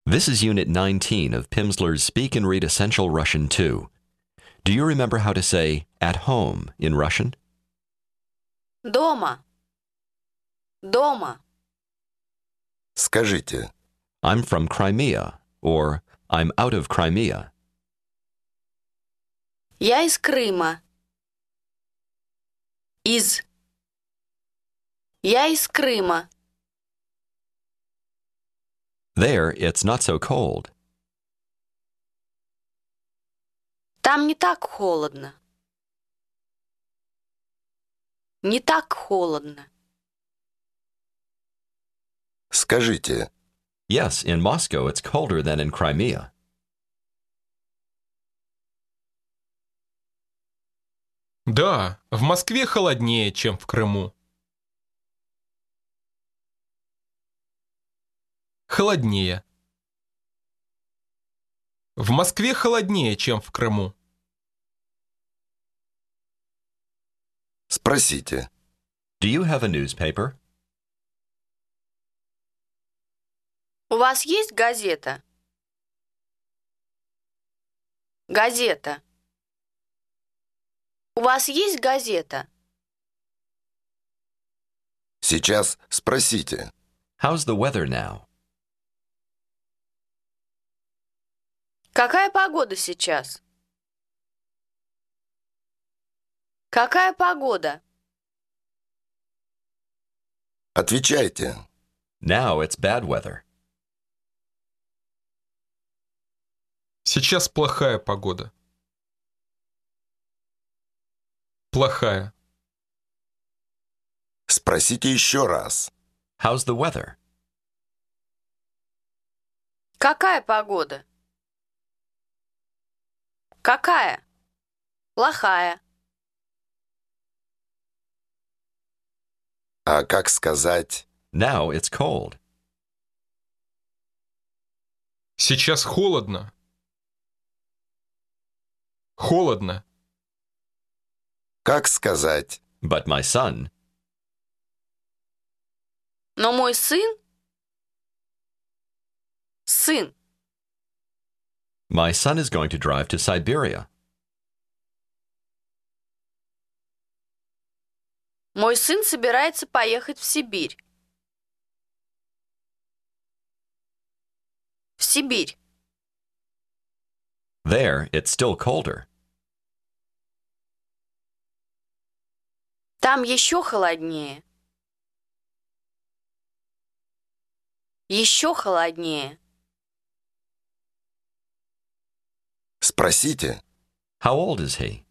This is Unit 19 of Pimsleur's Speak and Read Essential Russian 2. Do you remember how to say at home in Russian? Дома. Дома. Скажите, I'm from Crimea, or I'm out of Crimea. Я из Крыма. Из. Я из Крыма. There, it's not so cold. Там не так холодно. Не так холодно. скажите, Yes, in Moscow it's colder than in Crimea. Да, в Москве холоднее, чем в Крыму. Холоднее. В Москве холоднее, чем в Крыму. спросите, Do you have a newspaper? У вас есть газета? Газета. У вас есть газета? сейчас спросите, How's the weather now? Какая погода сейчас? Какая погода? отвечайте, Now it's bad weather. Сейчас плохая погода. Плохая. спросите еще раз, How's the weather? Какая погода? Какая? Плохая. а как сказать, Now it's cold. Сейчас холодно. Холодно. как сказать, But my son, Но мой сын? Сын. my son is going to drive to Siberia. Мой сын собирается поехать в Сибирь. В Сибирь. There, it's still colder. Там еще холоднее. Еще холоднее. спросите, How old is he?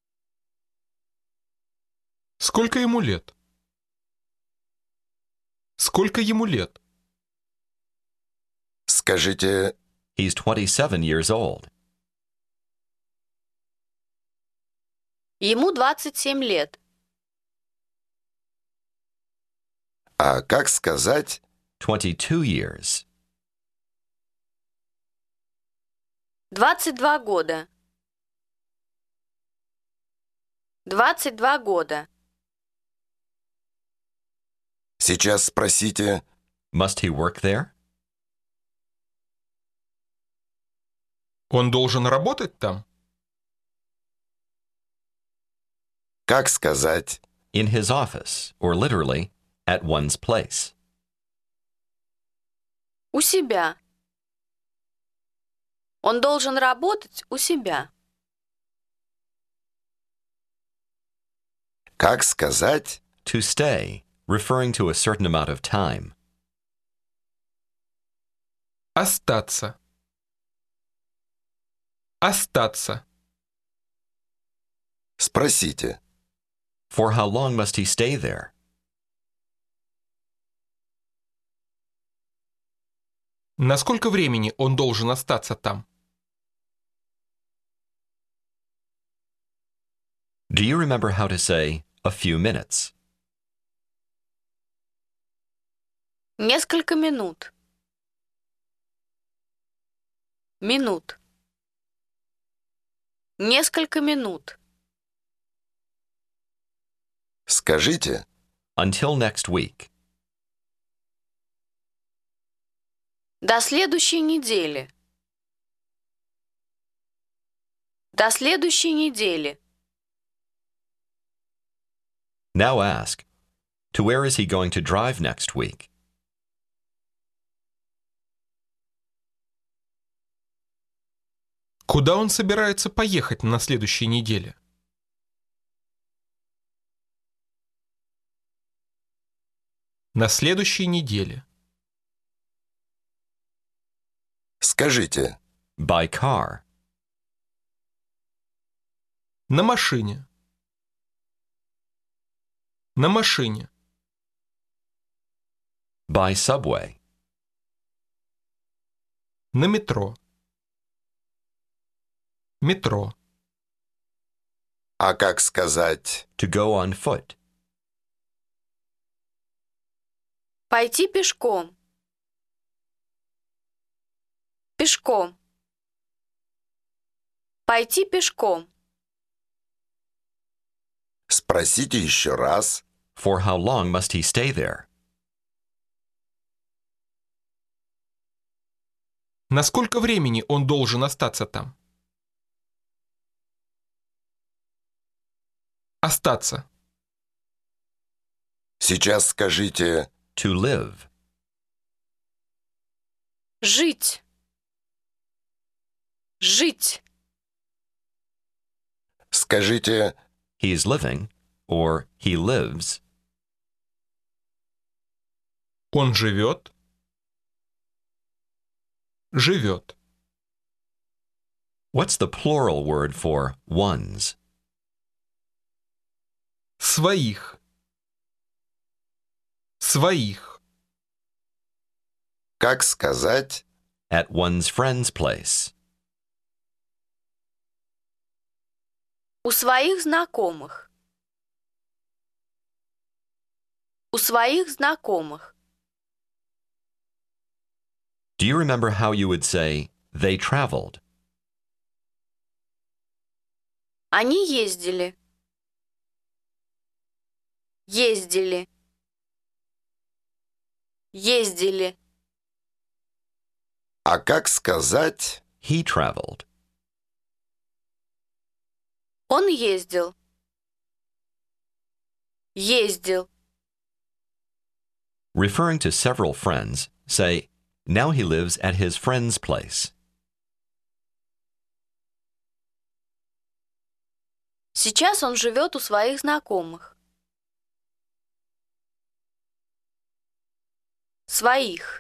Сколько ему лет? Сколько ему лет? скажите, He's 27 years old. Ему 27 лет. а как сказать, 22 years. 22 года. 22 года. сейчас спросите, Must he work there? Он должен работать там? как сказать, In his office, or literally, at one's place. У себя. Он должен работать у себя. как сказать, To stay, referring to a certain amount of time. Остаться. Остаться. спросите, For how long must he stay there? На сколько времени он должен остаться там? Do you remember how to say a few minutes? Несколько минут. Минут. Несколько минут. скажите, Until next week. До следующей недели. До следующей недели. Now ask, to where is he going to drive next week? Куда он собирается поехать на следующей неделе? На следующей неделе. Скажите, By car. На машине. На машине. By subway. На метро. Метро. а как сказать To go on foot. Пойти пешком. Пешком. Пойти пешком. Спросите еще раз. For how long must he stay there? На сколько времени он должен остаться там? Остаться. Сейчас скажите To live. Жить. Жить. Скажите He's living, or he lives. Он живет. Живет. What's the plural word for one's? Своих. Своих. как сказать At one's friend's place. У своих знакомых. У своих знакомых. Do you remember how you would say, they traveled? Они ездили. Ездили. Ездили. а как сказать He traveled. Он ездил. Ездил. Referring to several friends, say, now he lives at his friend's place. Сейчас он живет у своих знакомых. Своих.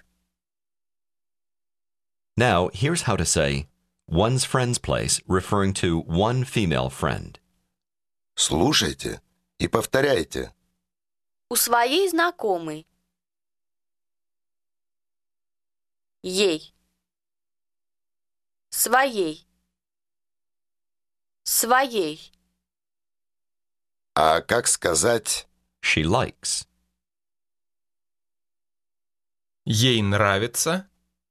Now, here's how to say, one's friend's place, referring to one female friend. слушайте и повторяйте. У своей знакомой. Ей. Своей. Своей. А как сказать She likes. Ей нравится.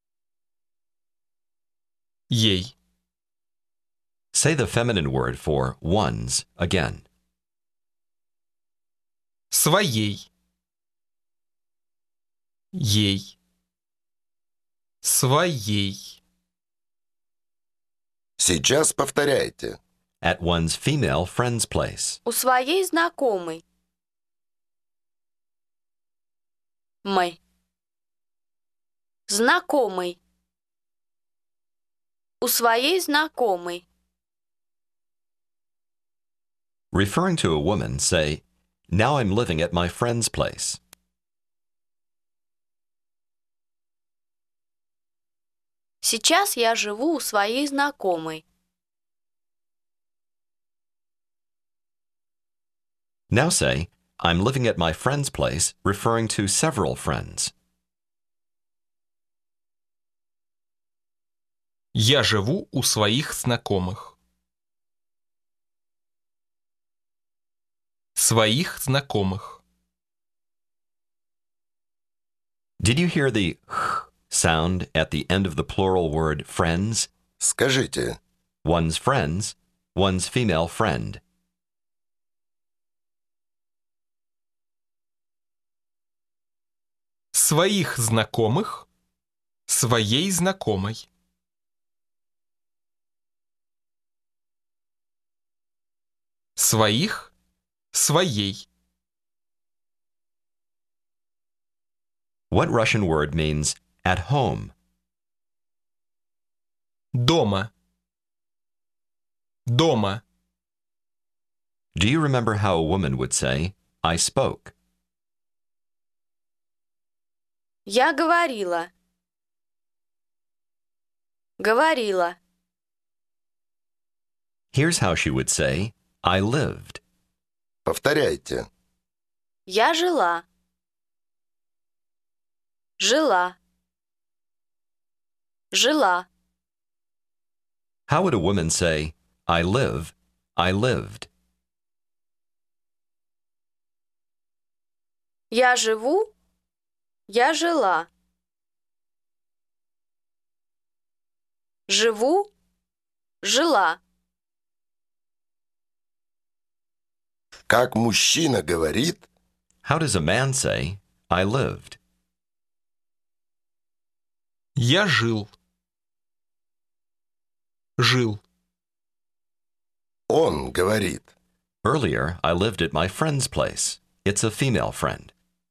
Ей. Say the feminine word for one's again. Своей. Ей. Своей. сейчас повторяйте. At one's female friend's place. У своей знакомой. Мой. Знакомой. У своей знакомой. Referring to a woman, say, now I'm living at my friend's place. Сейчас я живу у своей знакомой. Now say, I'm living at my friend's place, referring to several friends. Я живу у своих знакомых. Своих знакомых. Did you hear the х sound at the end of the plural word friends? Скажите, One's friends, one's female friend. Своих знакомых. Своей знакомой. Своих. Своей. What Russian word means at home? Дома. Дома. Do you remember how a woman would say, I spoke? Я говорила. Говорила. Here's how she would say, I lived. Повторяйте. Я жила. Жила. Жила. How would a woman say, I live, I lived? Я живу. Я жила. Живу. Жила. Как мужчина говорит, How does a man say, I lived? Я жил. Жил. он говорит. Earlier, I lived at my friend's place. It's a female friend.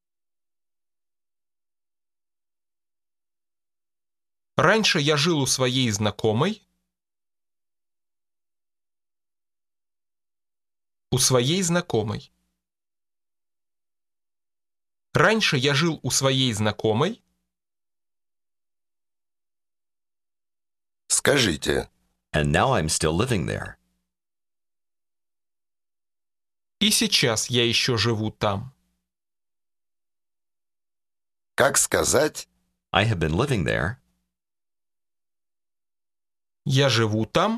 Раньше я жил у своей знакомой. У своей знакомой. Раньше я жил у своей знакомой. Скажите, And now I'm still living there. И сейчас я еще живу там. как сказать, I have been living there. Я живу там.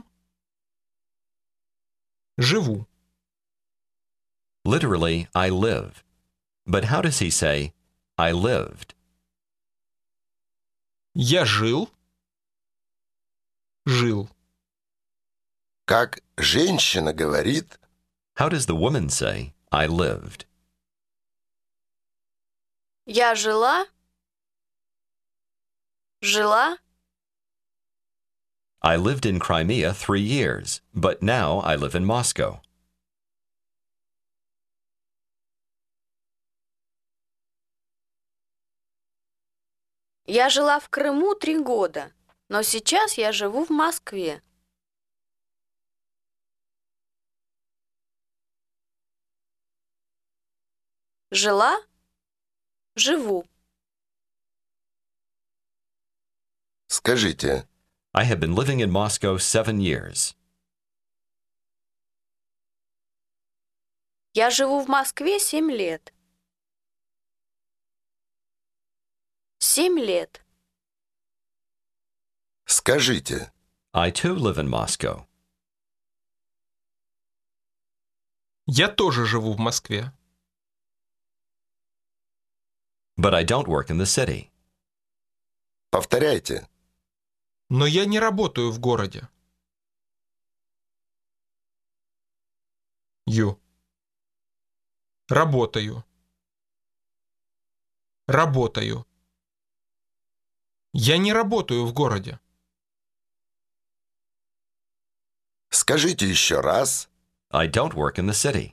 Живу. Literally, I live. But how does he say, I lived? Я жил. Жил. как женщина говорит, How does the woman say, I lived? Я жила. Жила. I lived in Crimea 3 years, but now I live in Moscow. Я жила в Крыму 3 года, но сейчас я живу в Москве. Жила. Живу. скажите, I have been living in Moscow 7 years. Я живу в Москве 7 лет. 7 лет. скажите, I too live in Moscow. Я тоже живу в Москве. But I don't work in the city. повторяйте, Но я не работаю в городе. Ю. Работаю. Работаю. Я не работаю в городе. скажите еще раз, I don't work in the city.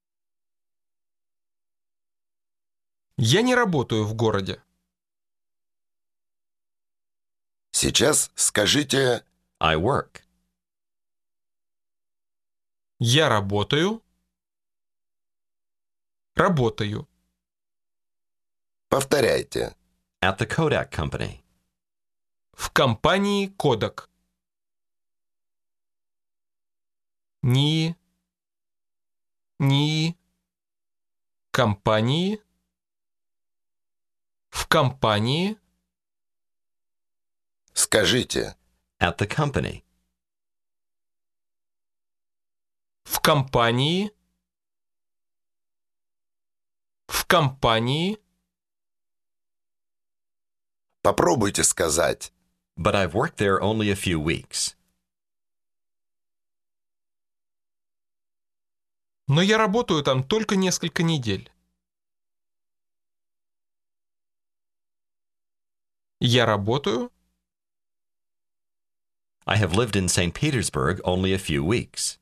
Я не работаю в городе. сейчас скажите, I work. Я работаю. Работаю. повторяйте, At the Kodak Company. В компании Kodak. Ни. Компании. В компании. скажите, At the company. В компании. В компании. попробуйте сказать, But I've worked there only a few weeks. Но я работаю там только несколько недель. Я работаю. I have lived in St. Petersburg only a few weeks.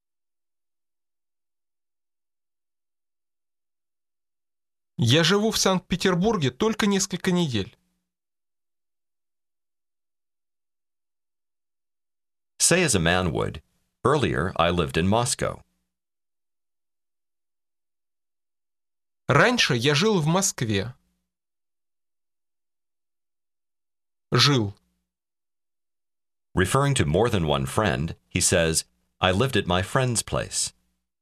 Я живу в Санкт-Петербурге только несколько недель. Say as a man would, earlier I lived in Moscow. Раньше я жил в Москве. Жил. Referring to more than one friend, he says, I lived at my friend's place.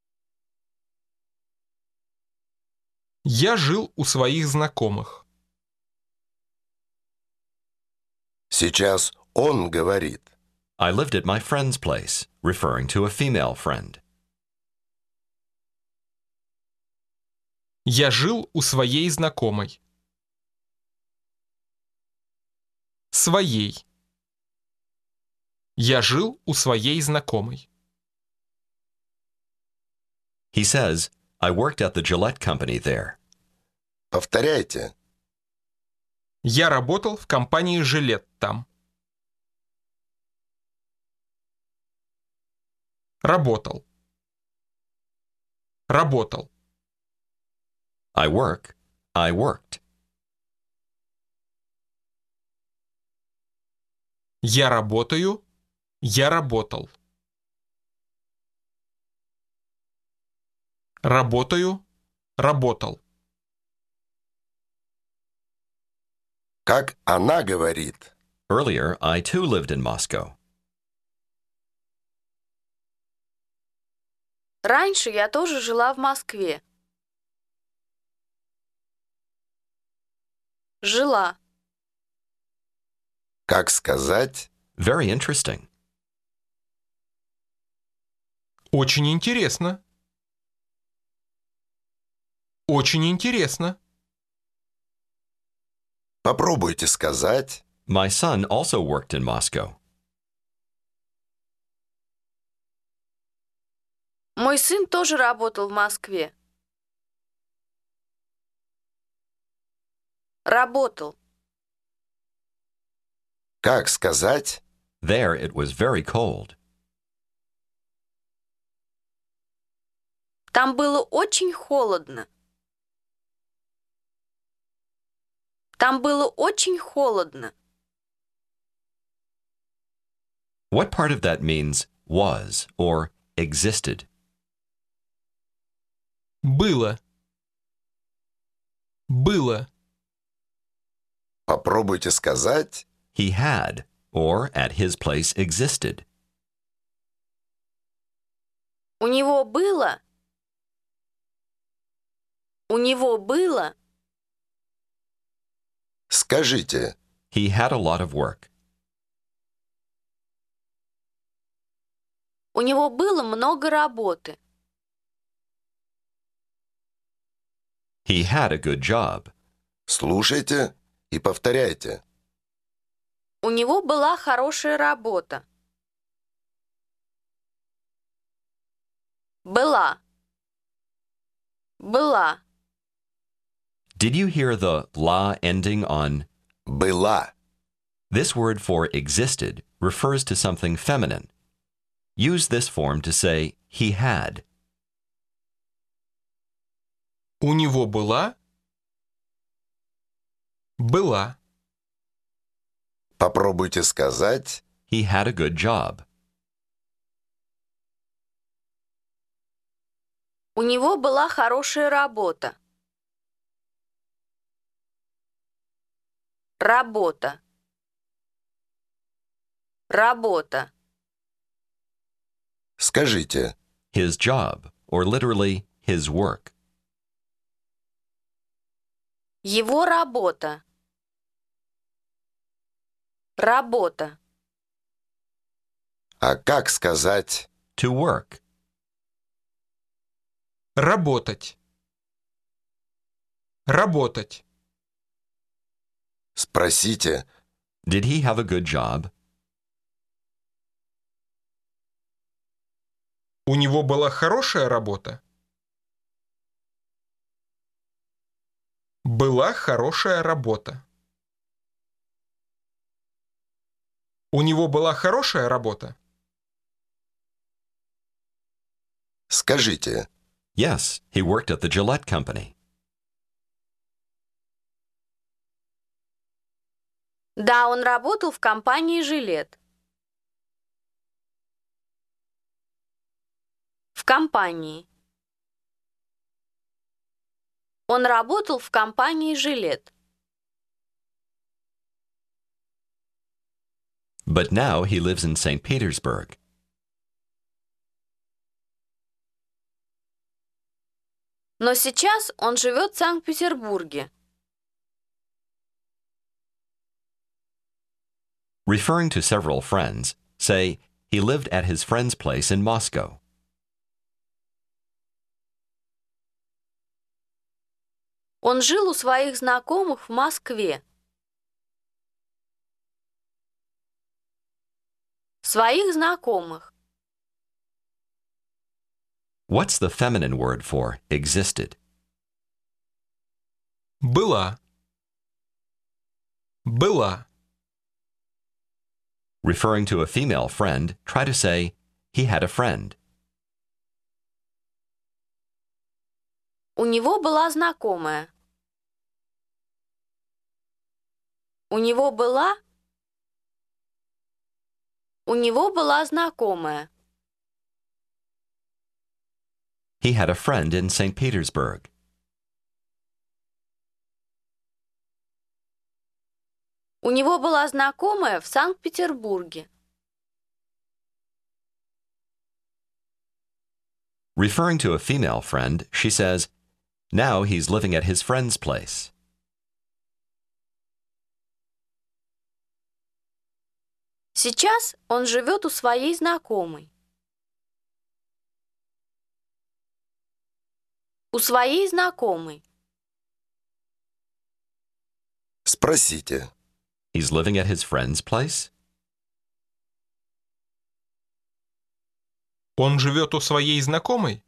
Я жил у своих знакомых. Сейчас он говорит. I lived at my friend's place, referring to a female friend. Я жил у своей знакомой. Своей. Я жил у своей знакомой. He says, I worked at the Gillette company there. Повторяйте. Я работал в компании «Жилет» там. Работал. Работал. I work, I worked. Я работаю. Я работал. Работаю. Работал. Как она говорит. Earlier, I too lived in Moscow. Раньше я тоже жила в Москве. Жила. Как сказать? Very interesting. Очень интересно. Очень интересно. Попробуйте сказать. My son also worked in Moscow. Мой сын тоже работал в Москве. Работал. Как сказать? There it was very cold. Там было очень холодно. Там было очень холодно. What part of that means was or existed? Было. Было. Попробуйте сказать. He had or at his place existed. У него было. У него было. Скажите. He had a lot of work. У него было много работы. He had a good job. Слушайте и повторяйте. У него была хорошая работа. Была. Была. Did you hear the la ending on? Была. This word for existed refers to something feminine. Use this form to say he had. У него была. Была. Попробуйте сказать. He had a good job. У него была хорошая работа. Работа. Работа. Скажите. His job, or literally his work. Его работа. Работа. А как сказать? To work. Работать. Работать. Спросите. Did he have a good job? У него была хорошая работа. Была хорошая работа. У него была хорошая работа? Скажите. Yes, he worked at the Gillette Company. Да, он работал в компании «Жилет». В компании. Он работал в компании «Жилет». But now he lives in St. Petersburg. Но сейчас он живет в Санкт-Петербурге. Referring to several friends, say, he lived at his friend's place in Moscow. Он жил у своих знакомых в Москве. Своих знакомых. What's the feminine word for existed? Была. Была. Referring to a female friend, try to say, he had a friend. У него была знакомая. У него была. У него была знакомая. He had a friend in St. Petersburg. У него была знакомая в Санкт-Петербурге. Referring to a female friend, she says, now he's living at his friend's place. Сейчас он живет у своей знакомой. У своей знакомой. Спросите. He's living at his friend's place? Он живет у своей знакомой?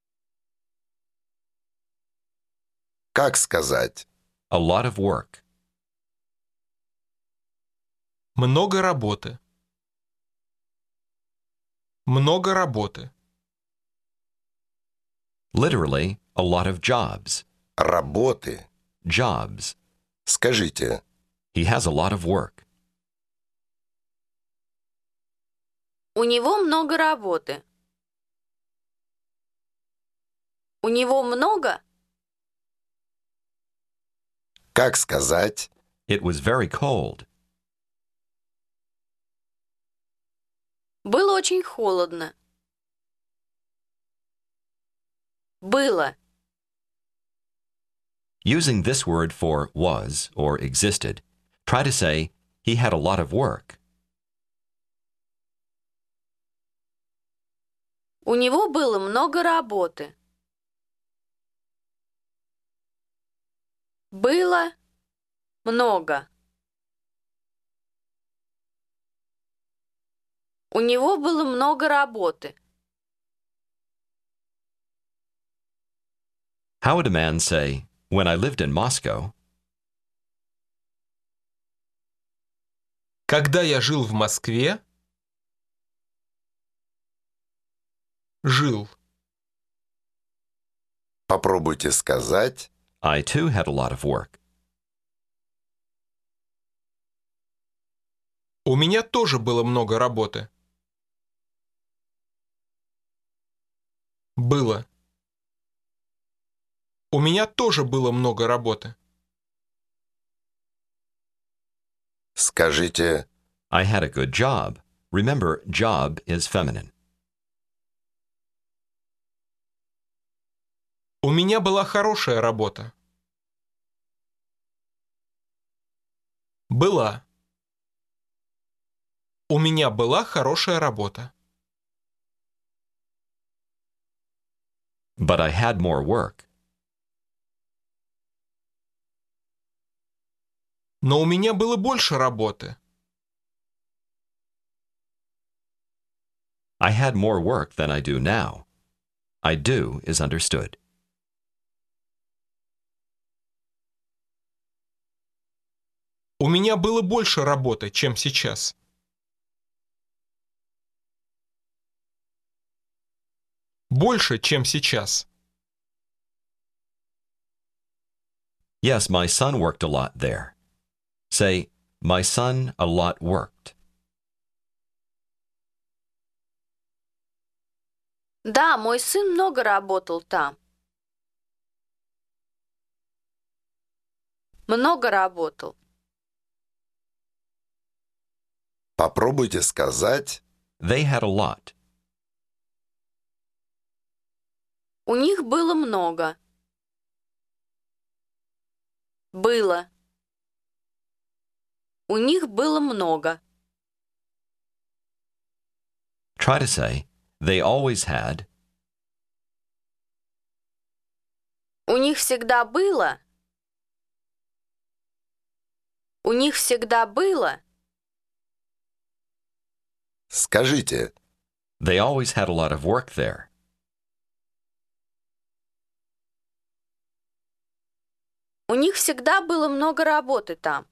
Как сказать? A lot of work. Много работы. Много работы. Literally, a lot of jobs. Работы. Jobs. Скажите. He has a lot of work. У него много работы. У него много. Как сказать? It was very cold. Было очень холодно. Было. Using this word for was or existed, try to say, he had a lot of work. У него было много работы. Было много. У него было много работы. How would a man say, when I lived in Moscow? Когда я жил в Москве? Жил. Попробуйте сказать. I too had a lot of work. У меня тоже было много работы. Было. У меня тоже было много работы. Скажите. I had a good job. Remember, job is feminine. У меня была хорошая работа. Была. У меня была хорошая работа. But I had more work. Но у меня было больше работы. I had more work than I do now. I do is understood. У меня было больше работы, чем сейчас. Больше, чем сейчас. Yes, my son worked a lot there. Say, my son a lot worked. Да, мой сын много работал там. Много работал. Попробуйте сказать They had a lot. У них было много. Было. У них было много. Try to say, they always had. У них всегда было. У них всегда было. Скажите, They always had a lot of work there. У них всегда было много работы там.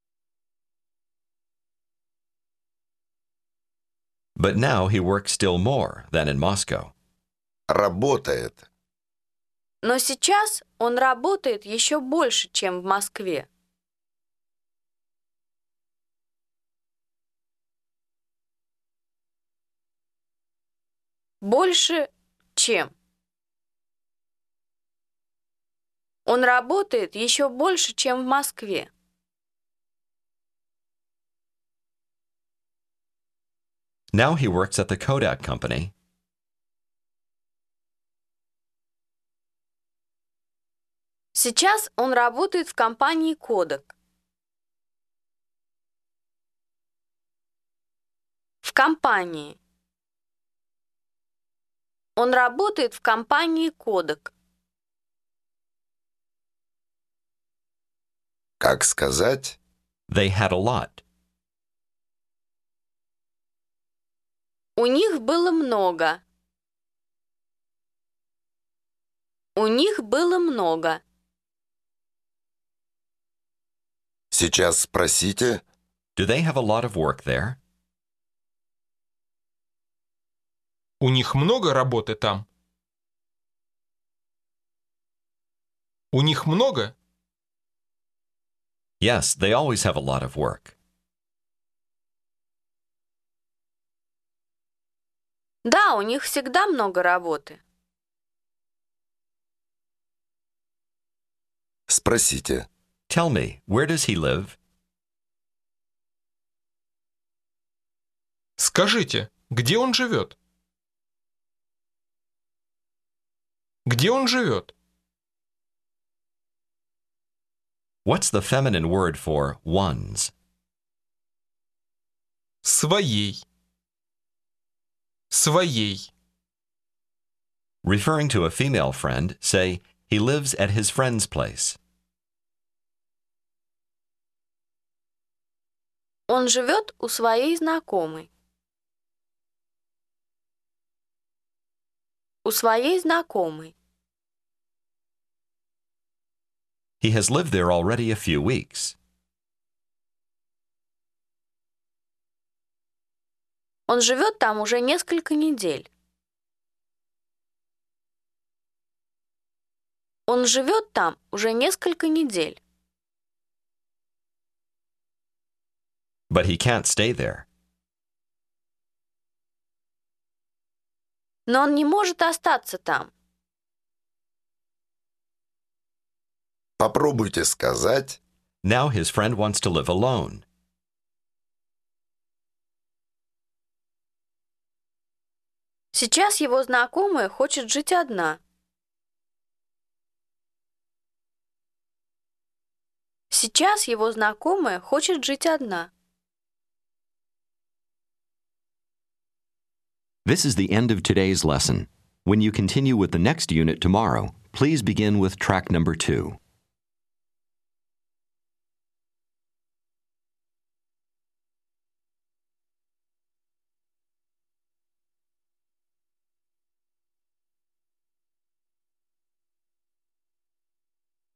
But now he works still more than in Moscow. работает. Но сейчас он работает еще больше, чем в Москве. Больше, чем. Он работает еще больше, чем в Москве. Now he works at the Kodak Company. Сейчас он работает в компании Kodak. В компании. Он работает в компании Kodak. Как сказать? They had a lot. У них было много. У них было много. Сейчас спросите, Do they have a lot of work there? У них много работы там. У них много? Yes, they always have a lot of work. Да, у них всегда много работы. спросите. Tell me, where does he live? Скажите, где он живет? Где он живет? What's the feminine word for one's? Своей. Своей. Referring to a female friend, say, he lives at his friend's place. Он живет у своей знакомой. У своей знакомой. He has lived there already a few weeks. Он живет там уже несколько недель. Он живет там уже несколько недель. But he can't stay there. Но он не может остаться там. Попробуйте сказать, Now his friend wants to live alone. Сейчас его знакомая хочет жить одна. Сейчас его знакомая хочет жить одна. This is the end of today's lesson. When you continue with the next unit tomorrow, please begin with track number 2.